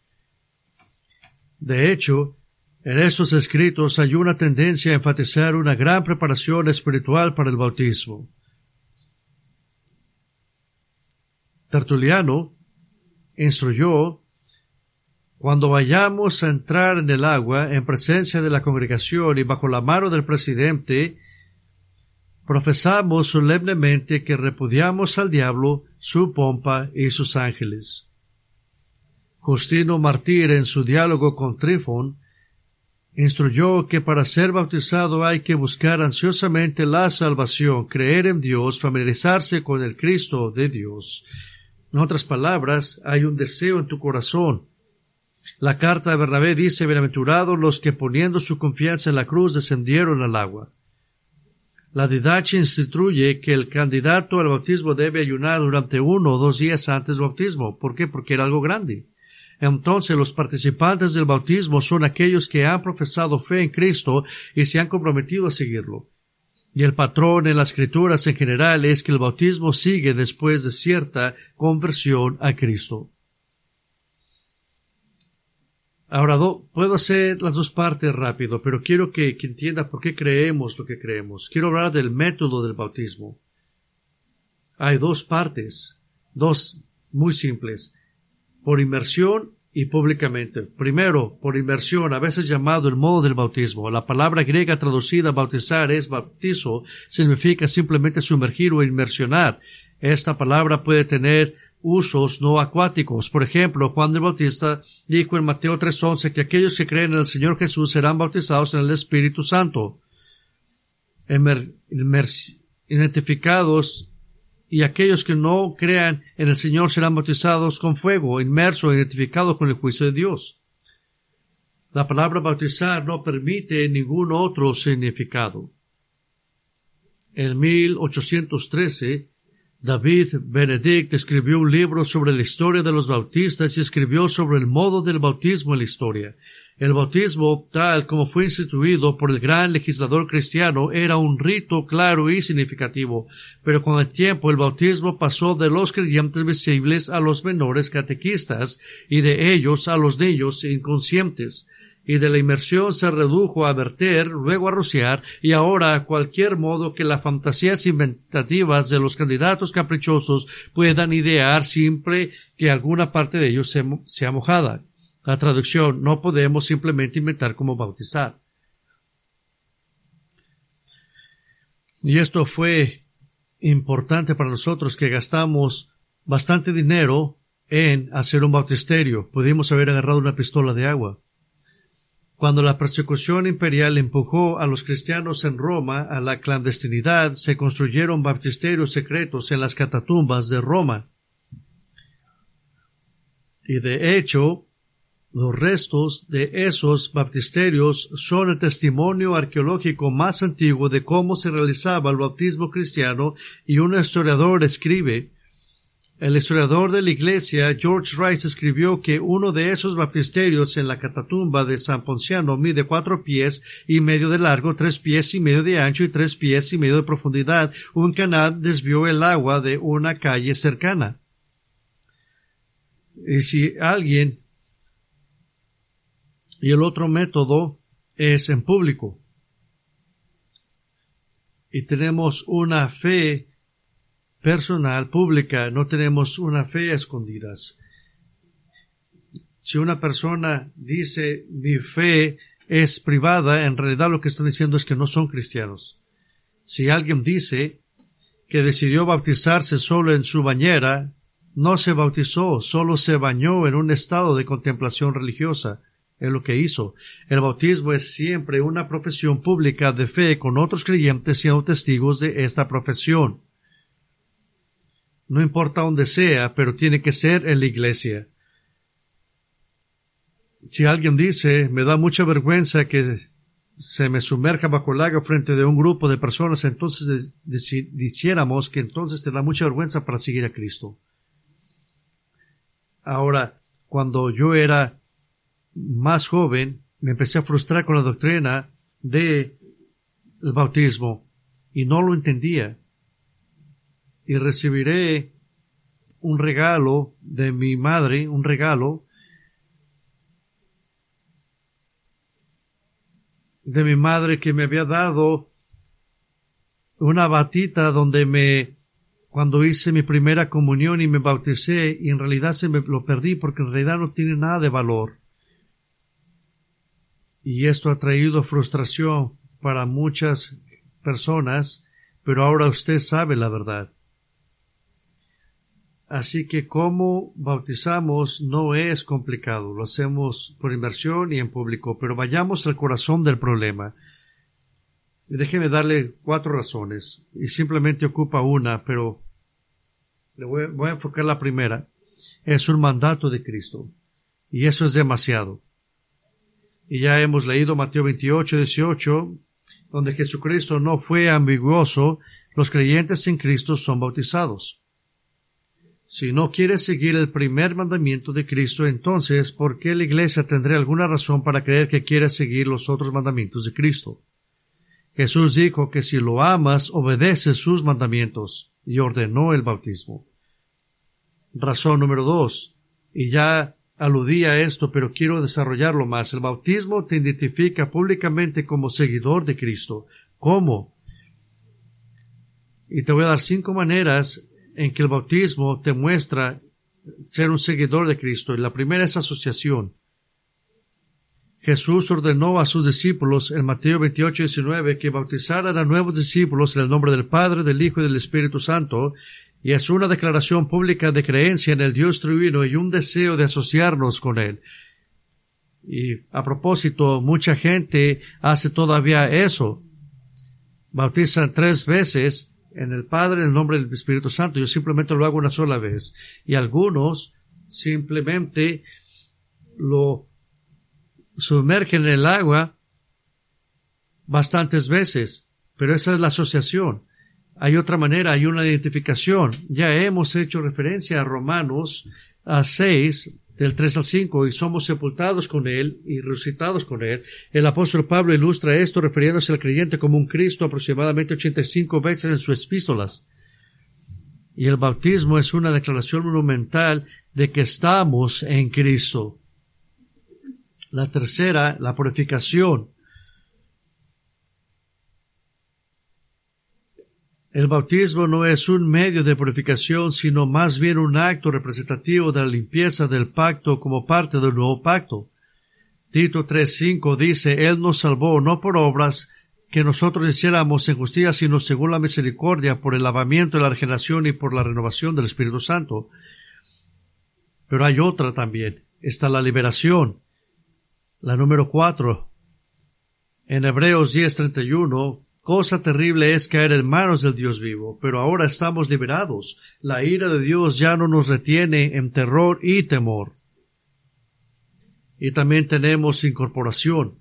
De hecho, en estos escritos hay una tendencia a enfatizar una gran preparación espiritual para el bautismo. Tertuliano instruyó: cuando vayamos a entrar en el agua en presencia de la congregación y bajo la mano del presidente, profesamos solemnemente que repudiamos al diablo, su pompa y sus ángeles. Justino Mártir, en su diálogo con Trifón, instruyó que para ser bautizado hay que buscar ansiosamente la salvación, creer en Dios, familiarizarse con el Cristo de Dios. En otras palabras, hay un deseo en tu corazón. La carta de Bernabé dice: bienaventurados los que poniendo su confianza en la cruz descendieron al agua. La didache instruye que el candidato al bautismo debe ayunar durante uno o dos días antes del bautismo. ¿Por qué? Porque era algo grande. Entonces, los participantes del bautismo son aquellos que han profesado fe en Cristo y se han comprometido a seguirlo. Y el patrón en las Escrituras en general es que el bautismo sigue después de cierta conversión a Cristo. Ahora, do, puedo hacer las dos partes rápido, pero quiero que, que entienda por qué creemos lo que creemos. Quiero hablar del método del bautismo. Hay dos partes, dos muy simples: por inmersión y públicamente. Primero, por inmersión, a veces llamado el modo del bautismo. La palabra griega traducida bautizar es bautizo, significa simplemente sumergir o inmersionar. Esta palabra puede tener usos no acuáticos. Por ejemplo, Juan el Bautista dijo en Mateo tres once que aquellos que creen en el Señor Jesús serán bautizados en el Espíritu Santo. Emer, inmers, identificados, y aquellos que no crean en el Señor serán bautizados con fuego, inmersos, identificados con el juicio de Dios. La palabra bautizar no permite ningún otro significado. En mil ochocientos trece, David Benedict escribió un libro sobre la historia de los bautistas y escribió sobre el modo del bautismo en la historia. El bautismo, tal como fue instituido por el gran legislador cristiano, era un rito claro y significativo, pero con el tiempo el bautismo pasó de los creyentes visibles a los menores catequistas y de ellos a los niños inconscientes, y de la inmersión se redujo a verter, luego a rociar, y ahora a cualquier modo que las fantasías inventativas de los candidatos caprichosos puedan idear, siempre que alguna parte de ellos sea mojada. La traducción: no podemos simplemente inventar cómo bautizar. Y esto fue importante para nosotros, que gastamos bastante dinero en hacer un bautisterio. Pudimos haber agarrado una pistola de agua. Cuando la persecución imperial empujó a los cristianos en Roma a la clandestinidad, se construyeron baptisterios secretos en las catatumbas de Roma. Y de hecho, los restos de esos baptisterios son el testimonio arqueológico más antiguo de cómo se realizaba el bautismo cristiano, y un historiador escribe: el historiador de la iglesia, George Rice, escribió que uno de esos baptisterios en la catatumba de San Ponciano mide cuatro pies y medio de largo, tres pies y medio de ancho y tres pies y medio de profundidad. Un canal desvió el agua de una calle cercana. Y si alguien... Y el otro método es en público. Y tenemos una fe personal, pública, no tenemos una fe a escondidas. Si una persona dice mi fe es privada, en realidad lo que están diciendo es que no son cristianos. Si alguien dice que decidió bautizarse solo en su bañera, no se bautizó, solo se bañó en un estado de contemplación religiosa. Es lo que hizo. El bautismo es siempre una profesión pública de fe, con otros creyentes siendo testigos de esta profesión. No importa dónde sea, pero tiene que ser en la iglesia. Si alguien dice, me da mucha vergüenza que se me sumerja bajo el agua frente de un grupo de personas, entonces dijéramos que entonces te da mucha vergüenza para seguir a Cristo. Ahora, cuando yo era más joven, me empecé a frustrar con la doctrina del bautismo y no lo entendía. Y recibiré un regalo de mi madre, un regalo de mi madre que me había dado una batita donde me, cuando hice mi primera comunión y me bauticé, y en realidad se me lo perdí porque en realidad no tiene nada de valor. Y esto ha traído frustración para muchas personas, pero ahora usted sabe la verdad. Así que cómo bautizamos no es complicado, lo hacemos por inmersión y en público, pero vayamos al corazón del problema. Y déjeme darle cuatro razones, y simplemente ocupa una, pero le voy, voy a enfocar la primera. Es un mandato de Cristo, y eso es demasiado. Y ya hemos leído Mateo veintiocho, dieciocho, donde Jesucristo no fue ambiguoso, los creyentes en Cristo son bautizados. Si no quiere seguir el primer mandamiento de Cristo, entonces, ¿por qué la iglesia tendría alguna razón para creer que quiere seguir los otros mandamientos de Cristo? Jesús dijo que si lo amas, obedeces sus mandamientos, y ordenó el bautismo. Razón número dos, y ya aludí a esto, pero quiero desarrollarlo más. El bautismo te identifica públicamente como seguidor de Cristo. ¿Cómo? Y te voy a dar cinco maneras en que el bautismo te muestra ser un seguidor de Cristo. Y la primera es asociación. Jesús ordenó a sus discípulos en Mateo veintiocho, diecinueve que bautizaran a nuevos discípulos en el nombre del Padre, del Hijo y del Espíritu Santo, y es una declaración pública de creencia en el Dios trino y un deseo de asociarnos con Él. Y a propósito, mucha gente hace todavía eso. Bautizan tres veces en el Padre, en el nombre del Espíritu Santo. Yo simplemente lo hago una sola vez. Y algunos simplemente lo sumergen en el agua bastantes veces. Pero esa es la asociación. Hay otra manera, hay una identificación. Ya hemos hecho referencia a Romanos a seis, del tres al cinco, y somos sepultados con Él y resucitados con Él. El apóstol Pablo ilustra esto refiriéndose al creyente como un Cristo aproximadamente ochenta y cinco veces en sus epístolas. Y el bautismo es una declaración monumental de que estamos en Cristo. La tercera, la purificación. El bautismo no es un medio de purificación, sino más bien un acto representativo de la limpieza del pacto como parte del nuevo pacto. Tito tres cinco dice, Él nos salvó no por obras que nosotros hiciéramos en justicia, sino según la misericordia, por el lavamiento de la regeneración y por la renovación del Espíritu Santo. Pero hay otra también, está la liberación. La número cuatro. En Hebreos diez treinta y uno, cosa terrible es caer en manos del Dios vivo, pero ahora estamos liberados. La ira de Dios ya no nos retiene en terror y temor. Y también tenemos incorporación.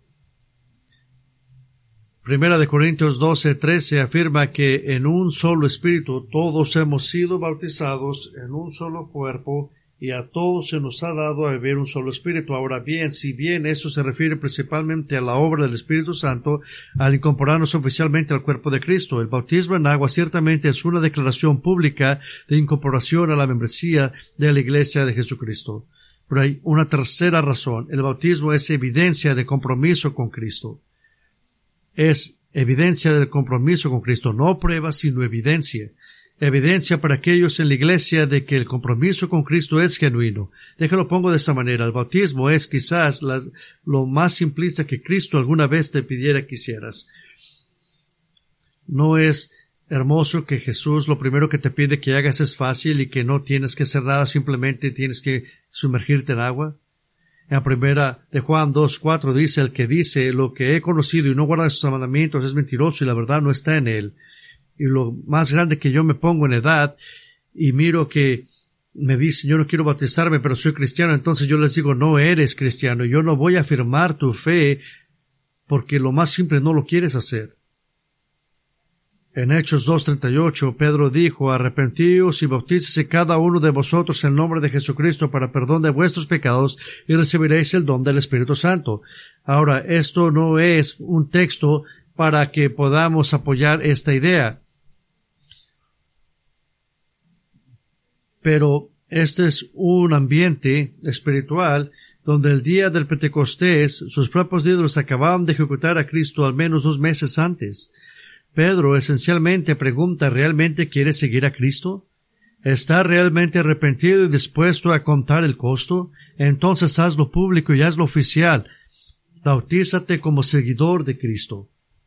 Primera de Corintios doce trece afirma que en un solo espíritu todos hemos sido bautizados en un solo cuerpo, y a todos se nos ha dado a beber un solo espíritu. Ahora bien, si bien eso se refiere principalmente a la obra del Espíritu Santo, al incorporarnos oficialmente al cuerpo de Cristo, el bautismo en agua ciertamente es una declaración pública de incorporación a la membresía de la Iglesia de Jesucristo. Pero hay una tercera razón. El bautismo es evidencia de compromiso con Cristo. Es evidencia del compromiso con Cristo, no prueba, sino evidencia. Evidencia para aquellos en la iglesia de que el compromiso con Cristo es genuino. Déjalo pongo de esta manera. El bautismo es quizás la, lo más simplista que Cristo alguna vez te pidiera que hicieras. No es hermoso que Jesús lo primero que te pide que hagas es fácil y que no tienes que hacer nada, simplemente tienes que sumergirte en agua. En la primera de Juan dos cuatro dice, el que dice lo que he conocido y no guarda sus mandamientos es mentiroso y la verdad no está en él. Y lo más grande que yo me pongo en edad y miro que me dicen, yo no quiero bautizarme, pero soy cristiano, entonces yo les digo, no eres cristiano, yo no voy a afirmar tu fe porque lo más simple no lo quieres hacer. En Hechos dos treinta y ocho, Pedro dijo, arrepentíos y bautícese cada uno de vosotros en nombre de Jesucristo para perdón de vuestros pecados y recibiréis el don del Espíritu Santo. Ahora, esto no es un texto para que podamos apoyar esta idea. Pero este es un ambiente espiritual donde el día del Pentecostés sus propios líderes acababan de ejecutar a Cristo al menos dos meses antes. Pedro esencialmente pregunta, ¿realmente quieres seguir a Cristo? ¿Está realmente arrepentido y dispuesto a contar el costo? Entonces hazlo público y hazlo oficial. Bautízate como seguidor de Cristo.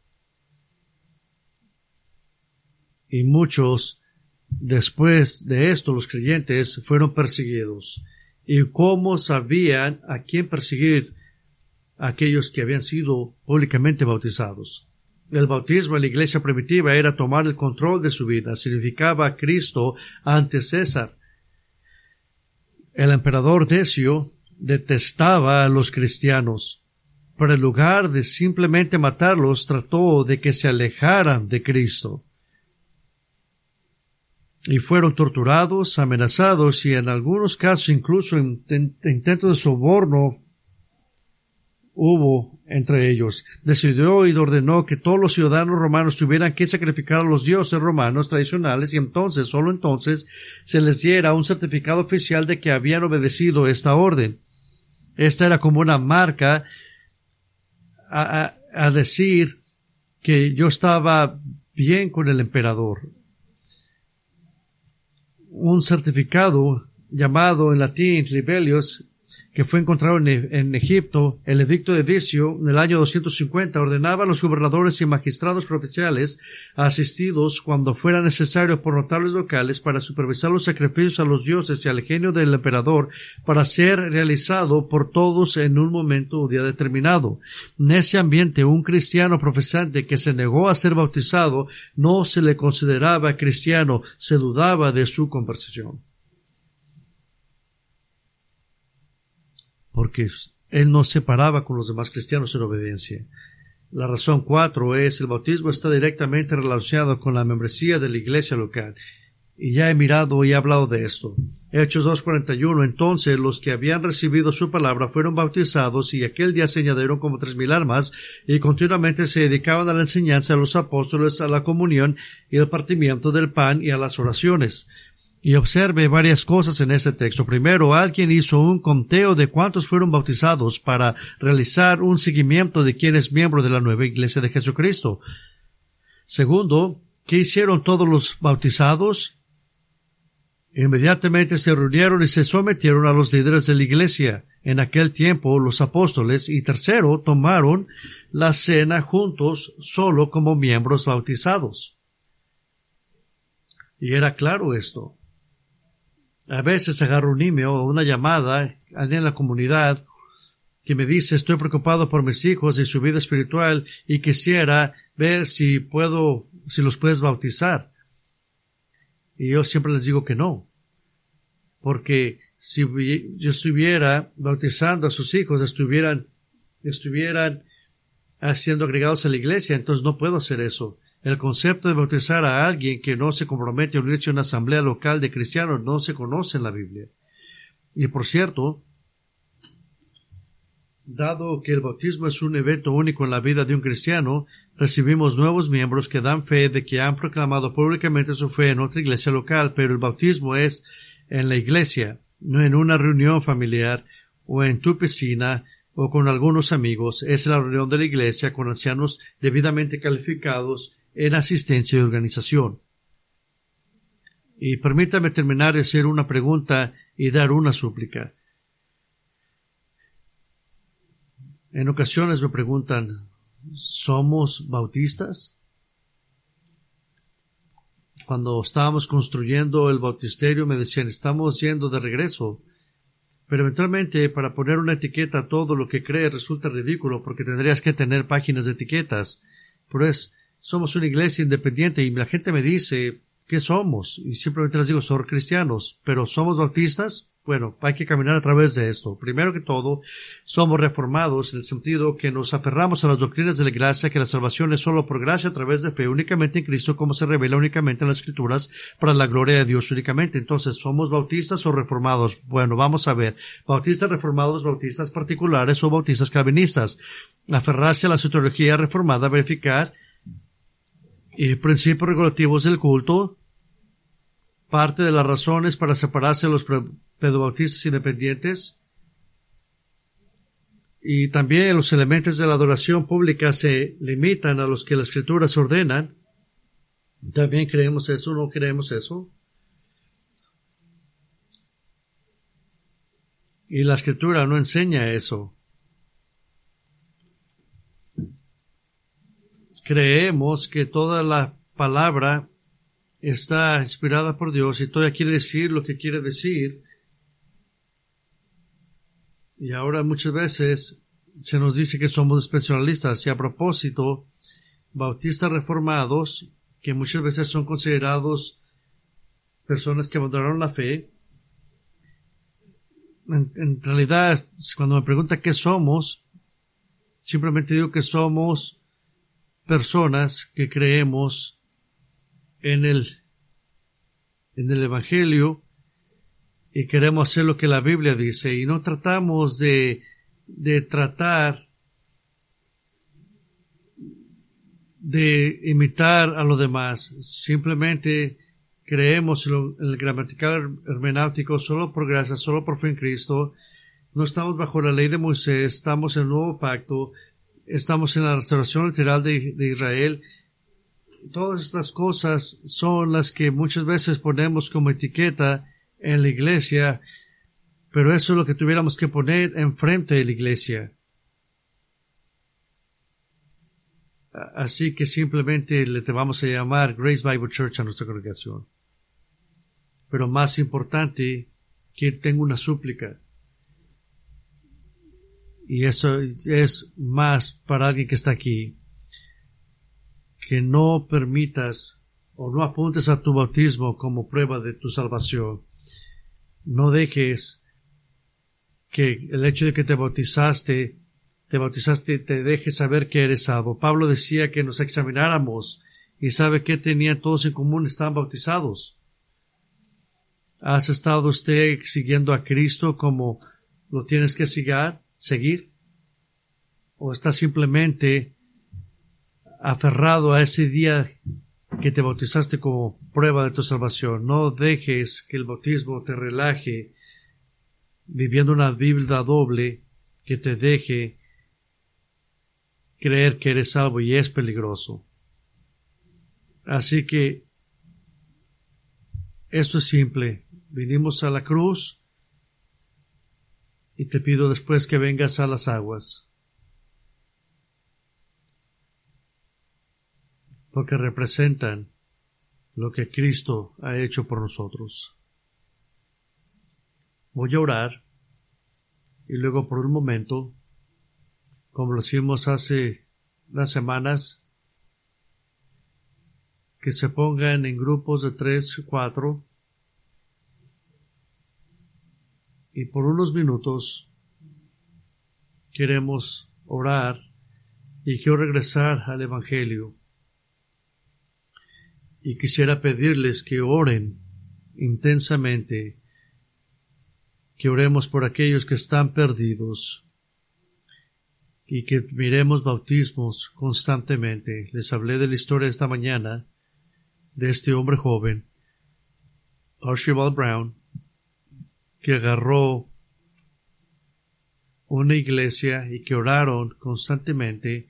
Y muchos, después de esto, los creyentes fueron perseguidos. ¿Y cómo sabían a quién perseguir? A aquellos que habían sido públicamente bautizados. El bautismo en la iglesia primitiva era tomar el control de su vida. Significaba a Cristo ante César. El emperador Decio detestaba a los cristianos, pero en lugar de simplemente matarlos, trató de que se alejaran de Cristo. Y fueron torturados, amenazados y en algunos casos incluso intentos de soborno hubo entre ellos. Decidió y ordenó que todos los ciudadanos romanos tuvieran que sacrificar a los dioses romanos tradicionales y entonces, solo entonces, se les diera un certificado oficial de que habían obedecido esta orden. Esta era como una marca a, a, a decir que yo estaba bien con el emperador. Un certificado llamado en latín libelius, que fue encontrado en, en Egipto, el edicto de Decio, en el año doscientos cincuenta, ordenaba a los gobernadores y magistrados provinciales asistidos cuando fuera necesario por notables locales para supervisar los sacrificios a los dioses y al genio del emperador para ser realizado por todos en un momento o día determinado. En ese ambiente, un cristiano profesante que se negó a ser bautizado no se le consideraba cristiano, se dudaba de su conversión. Porque él no se paraba con los demás cristianos en obediencia. La razón cuatro es el bautismo está directamente relacionado con la membresía de la iglesia local. Y ya he mirado y he hablado de esto. Hechos dos cuarenta y uno. Entonces los que habían recibido su palabra fueron bautizados y aquel día se añadieron como tres mil almas y continuamente se dedicaban a la enseñanza de los apóstoles, a la comunión y al partimiento del pan y a las oraciones. Y observe varias cosas en este texto. Primero, alguien hizo un conteo de cuántos fueron bautizados para realizar un seguimiento de quién es miembro de la nueva iglesia de Jesucristo. Segundo, ¿qué hicieron todos los bautizados? Inmediatamente se reunieron y se sometieron a los líderes de la iglesia, en aquel tiempo los apóstoles. Y tercero, tomaron la cena juntos solo como miembros bautizados. Y era claro esto. A veces agarro un email o una llamada en la comunidad que me dice estoy preocupado por mis hijos y su vida espiritual y quisiera ver si puedo, si los puedes bautizar. Y yo siempre les digo que no. Porque si yo estuviera bautizando a sus hijos, estuvieran, estuvieran siendo agregados a la iglesia, entonces no puedo hacer eso. El concepto de bautizar a alguien que no se compromete a unirse a una asamblea local de cristianos no se conoce en la Biblia. Y por cierto, dado que el bautismo es un evento único en la vida de un cristiano, recibimos nuevos miembros que dan fe de que han proclamado públicamente su fe en otra iglesia local, pero el bautismo es en la iglesia, no en una reunión familiar o en tu piscina o con algunos amigos. Es la reunión de la iglesia con ancianos debidamente calificados en asistencia y organización. Y permítame terminar de hacer una pregunta y dar una súplica. En ocasiones me preguntan, ¿somos bautistas? Cuando estábamos construyendo el bautisterio me decían, estamos yendo de regreso. Pero eventualmente para poner una etiqueta a todo lo que crees resulta ridículo porque tendrías que tener páginas de etiquetas. Pero es somos una iglesia independiente y la gente me dice, ¿qué somos? Y simplemente les digo, somos cristianos, pero ¿somos bautistas? Bueno, hay que caminar a través de esto. Primero que todo, somos reformados en el sentido que nos aferramos a las doctrinas de la gracia, que la salvación es solo por gracia a través de fe únicamente en Cristo, como se revela únicamente en las Escrituras, para la gloria de Dios únicamente. Entonces, ¿somos bautistas o reformados? Bueno, vamos a ver. Bautistas reformados, bautistas particulares o bautistas calvinistas. Aferrarse a la soteriología reformada, verificar eh, principios regulativos del culto. Parte de las razones para separarse de los pedobautistas independientes, y también los elementos de la adoración pública se limitan a los que las Escrituras ordenan. También creemos eso, no creemos eso. Y la Escritura no enseña eso. Creemos que toda la palabra está inspirada por Dios y todavía quiere decir lo que quiere decir. Y ahora muchas veces se nos dice que somos especialistas, y a propósito, bautistas reformados, que muchas veces son considerados personas que abandonaron la fe. En, en realidad, cuando me pregunta qué somos, simplemente digo que somos personas que creemos en el, en el Evangelio y queremos hacer lo que la Biblia dice, y no tratamos de, de tratar de imitar a los demás. Simplemente creemos en, lo, en el gramatical hermenéutico solo por gracia, solo por fe en Cristo. No estamos bajo la ley de Moisés, estamos en el nuevo pacto, estamos en la restauración literal de, de Israel. Todas estas cosas son las que muchas veces ponemos como etiqueta en la iglesia, pero eso es lo que tuviéramos que poner enfrente de la iglesia. Así que simplemente le vamos a llamar Grace Bible Church a nuestra congregación. Pero más importante, que tengo una súplica. Y eso es más para alguien que está aquí. Que no permitas o no apuntes a tu bautismo como prueba de tu salvación. No dejes que el hecho de que te bautizaste, te bautizaste, te deje saber que eres salvo. Pablo decía que nos examináramos y sabe que tenían todos en común, estaban bautizados. ¿Has estado usted siguiendo a Cristo como lo tienes que seguir? seguir? ¿O estás simplemente aferrado a ese día que te bautizaste como prueba de tu salvación? No dejes que el bautismo te relaje viviendo una vida doble que te deje creer que eres salvo, y es peligroso. Así que esto es simple. Vinimos a la cruz y te pido después que vengas a las aguas, porque representan lo que Cristo ha hecho por nosotros. Voy a orar y luego por un momento, como lo hicimos hace unas semanas, que se pongan en grupos de tres o cuatro y por unos minutos queremos orar y quiero regresar al Evangelio. Y quisiera pedirles que oren intensamente, que oremos por aquellos que están perdidos y que miremos bautismos constantemente. Les hablé de la historia esta mañana de este hombre joven, Archibald Brown, que agarró una iglesia y que oraron constantemente,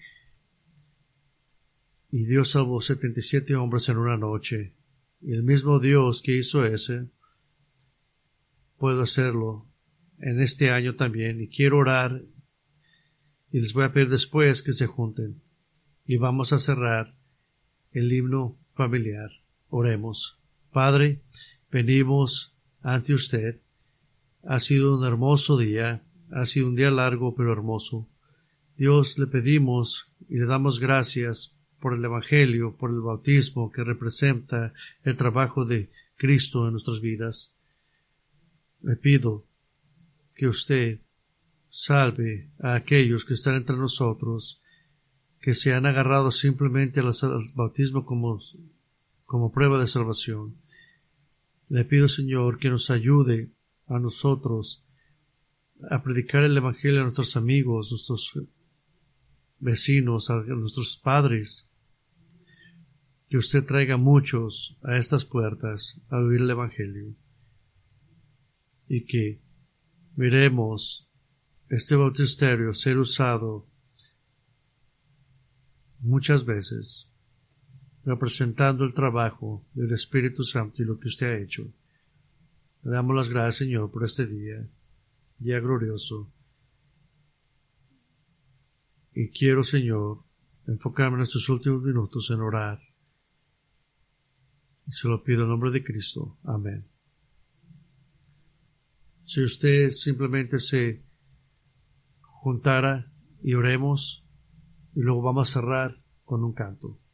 y Dios salvó setenta y siete hombres en una noche. Y el mismo Dios que hizo ese, puedo hacerlo en este año también. Y quiero orar, y les voy a pedir después que se junten. Y vamos a cerrar el himno familiar. Oremos. Padre, venimos ante usted. Ha sido un hermoso día. Ha sido un día largo pero hermoso. Dios, le pedimos y le damos gracias por el Evangelio, por el bautismo que representa el trabajo de Cristo en nuestras vidas. Le pido que usted salve a aquellos que están entre nosotros, que se han agarrado simplemente al bautismo como, como prueba de salvación. Le pido, Señor, que nos ayude a nosotros a predicar el Evangelio a nuestros amigos, nuestros vecinos, a nuestros padres, que usted traiga muchos a estas puertas a oír el Evangelio, y que miremos este bautisterio ser usado muchas veces, representando el trabajo del Espíritu Santo y lo que usted ha hecho. Le damos las gracias, Señor, por este día, día glorioso. Y quiero, Señor, enfocarme en estos últimos minutos en orar. Y se lo pido en nombre de Cristo. Amén. Si usted simplemente se juntara y oremos, y luego vamos a cerrar con un canto.